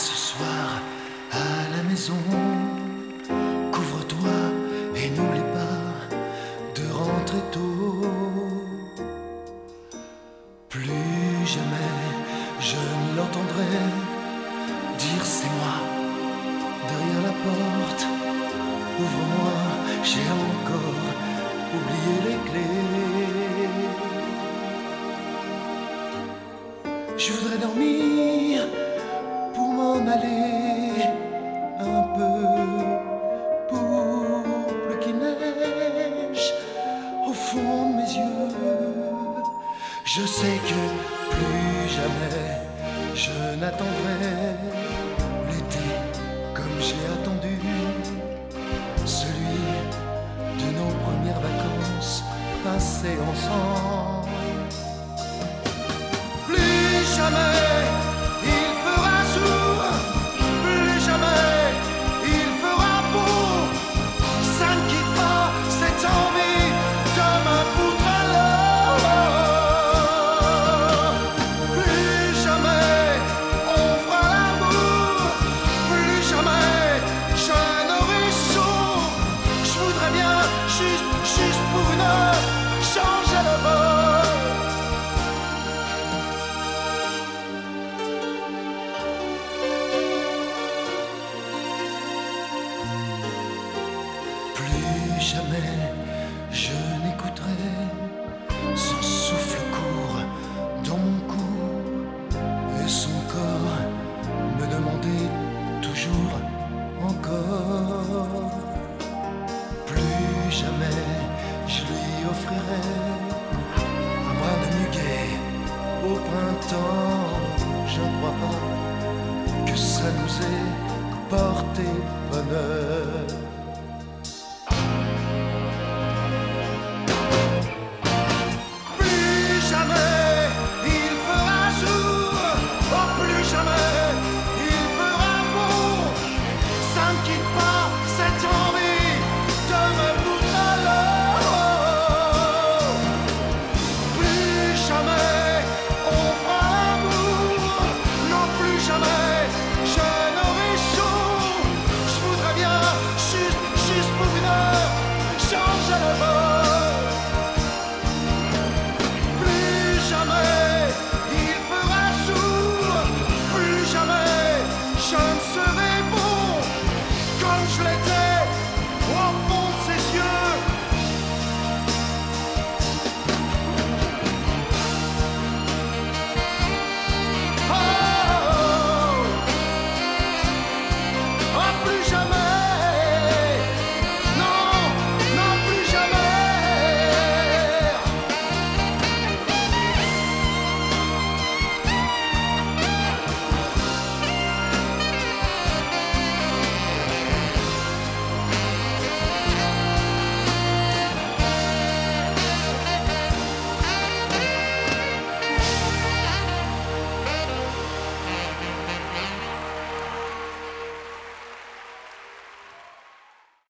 ce soir à la maison. Couvre-toi et n'oublie pas de rentrer tôt. Plus jamais je ne l'entendrai dire c'est moi derrière la porte. Ouvre-moi, j'ai encore oublié les clés. Je voudrais dormir pour m'en aller un peu, pour plus qu'il neige au fond de mes yeux. Je sais que plus jamais je n'attendrai l'été comme j'ai attendu celui de nos premières vacances passées ensemble. Plus jamais il fera jour, plus jamais il fera beau. Ça ne quitte pas cette envie de me foutre à l'eau. Plus jamais on fera l'amour, plus jamais je n'aurai chaud. Je voudrais bien juste pour une heure changer le bord. Plus jamais je n'écouterai son souffle court dans mon cou et son corps me demander toujours encore. Plus jamais je lui offrirai un brin de muguet au printemps. Je ne crois pas que ça nous ait porté bonheur. Je ne serai bon comme je l'étais.